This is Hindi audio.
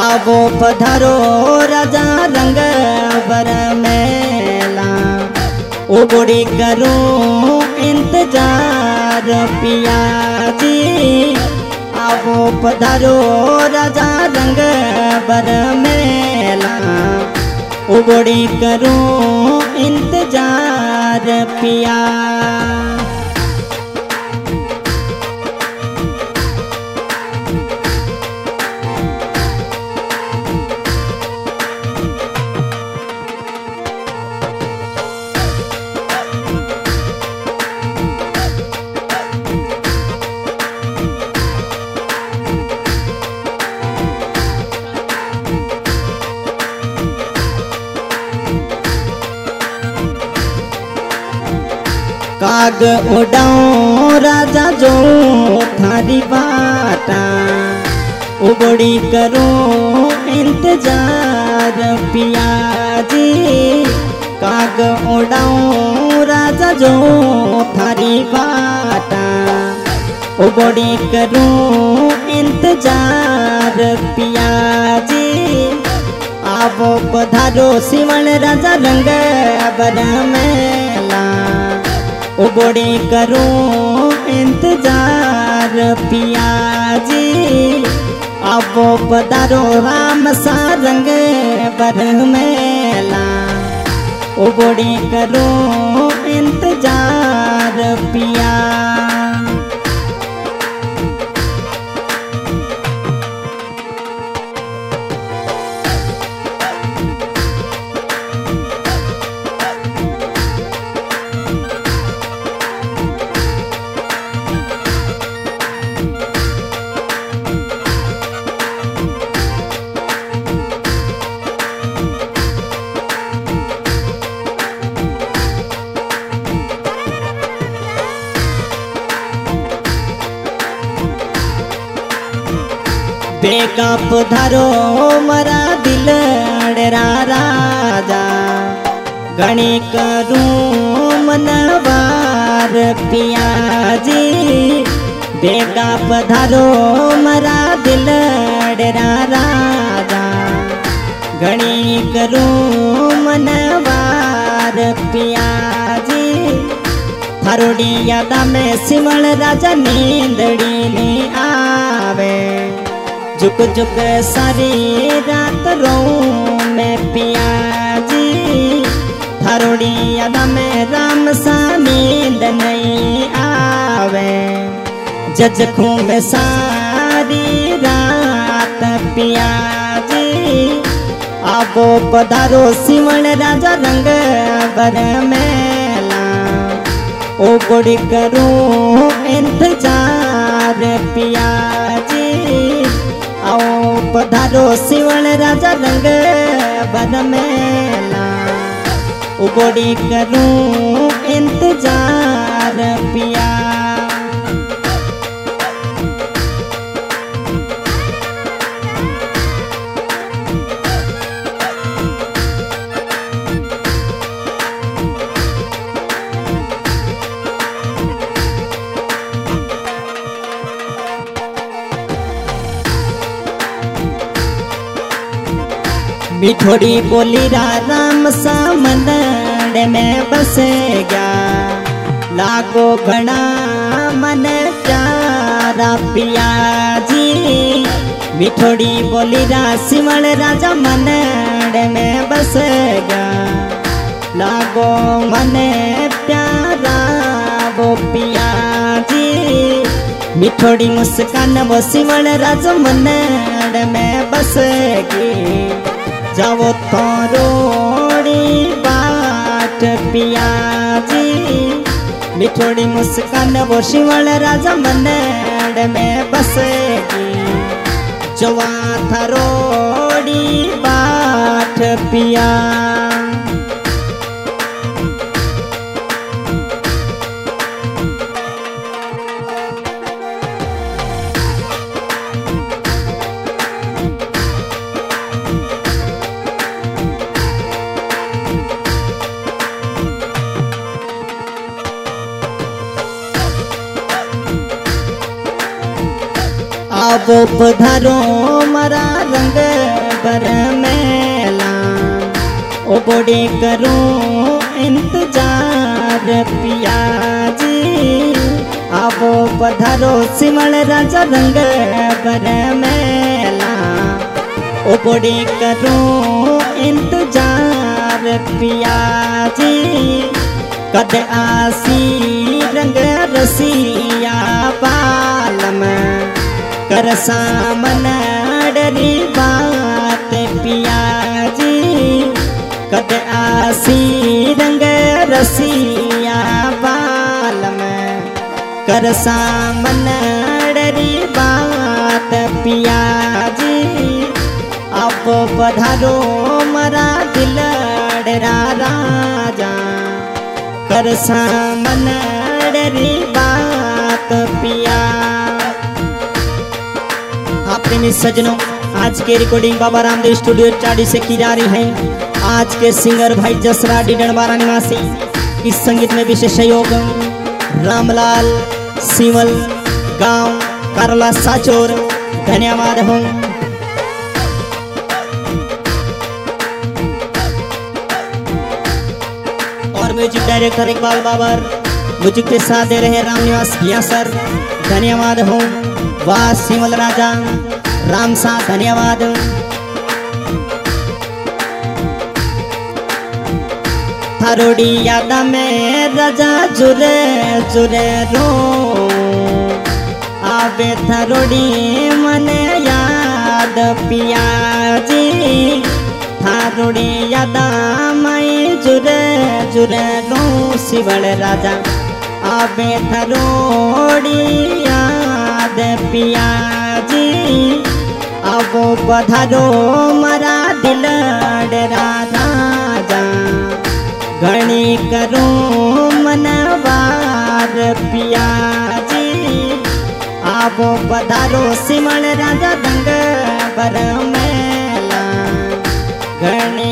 आवो पधारो राजा रंग बरमेला उबड़ी करूं इंतजार पिया जी। आवो पधारो राजा रंग बरमेला उबड़ी करूं इंतजार पिया। काग उड़ाऊं राजा जो थारी बाटा उबड़ी करूं इंतजार पिया जी। काग उड़ाऊं राजा जो थारी बाटा उबड़ी करूं इंतजार पिया जी। आवो पधारो सिवण राजा रंग बरमेला उबड़ी करूं इंतजार पिया जी। आवो पधारो राम सा रंग बरमेला उबड़ी करूं इंतजार पिया। बेका पधारो मरा दिल अड़रा राजा गणी करूं मनवार पिया जी। बेका पधारो मरा दिल अड़रा राजा गणी करूं मनवार पिया जी। थारोड़ी यादा में सिमल राजा नींदड़ी नी आवे झुक झुक सारी रात रो मैं पिया जी। थारोड़ी याद में राम सा नींद नहीं आवे जजखू में सारी रात पिया जी। आवो पधारो सिवण राजा रंग बरमेला उबड़ी करूं इंतजार पिया जी। आओ पधारो सिवण राजा रंग बरमेला उबड़ी करूं इंतजार पिया। मिठोड़ी बोली राम सा मनड़ में बस गया लागो घना मन प्यारा पिया जी। मिठोड़ी बोली सिवण राजा मनड़ में बस गया लागो मन प्यारा वो पिया जी। मिठोड़ी मुस्कान वो सिवण राजा मनड़ में बस गई जाओ थोड़ी बाट पिया जी। मिठोड़ी मुस्कान वो सिवण राजा मनड़ में बसेगी जवा थरोड़ी बाट पिया। आवो पधारो मारा रंग बर मेला ओ बड़े करूं इंतजार पिया जी आवो पधारो सिमल राजा रंग बर मेला ओ बड़े करूं इंतजार पिया जी कद आसी रंग रसिया पालम कर सामन डरी बात पिया जी कद आसी रंग रसिया बालम कर सामन डरी बात पिया जी अब पधारो मरा दिल डरा राजा कर सामन डरी बात पिया। अपने सजनों आज के रिकॉर्डिंग बाबा रामदेव स्टूडियो चाड़ी से की जा रही है। आज के सिंगर भाई जसरा डीडनबारा निवासी, इस संगीत में विशेष सहयोग रामलाल सिमल गांव करला साचोर, धन्यवाद हो। और music director Iqbal Babar, music के साथ दे रहे राम निवास किया सर, धन्यवाद हो। वाह सिमल राजा राम सा, धन्यवाद। थारोड़ी यादा में राजा जुरे जुरे रो आवे थारोड़ी मने याद पिया जी थारोड़ी यादा मई जुरे जुरे रो शिवल राजा आवे थारोड़ी याद पिया जी आवो पधारो मरा दिल डरा राजा घणी करूं मनवार पिया जी आवो पधारो सिमल राजा दंग बर मेला घणी